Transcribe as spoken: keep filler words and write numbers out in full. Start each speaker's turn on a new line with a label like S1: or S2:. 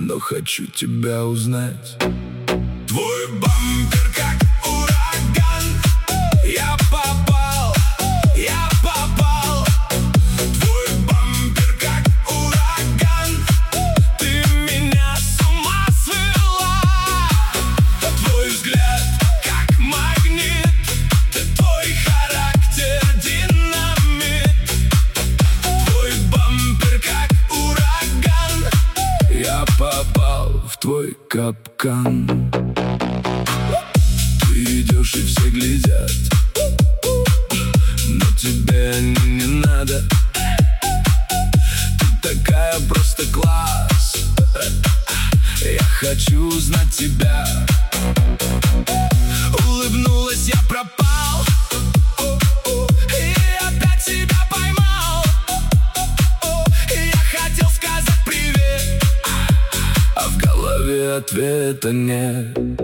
S1: но хочу тебя узнать. Твой бампер как ураган. Я попал, я попал. Твой бампер как ураган. Ты меня с ума свела. Твой взгляд как магнит. Твой характер динамит. Твой бампер как ураган. Я попал в твой капкан. Ты идешь и все глядят, но тебе не надо. Ты такая просто класс. Я хочу узнать тебя. Улыбнулась, я пропал. И опять себя поймал. Я хотел сказать привет, а в голове ответа нет.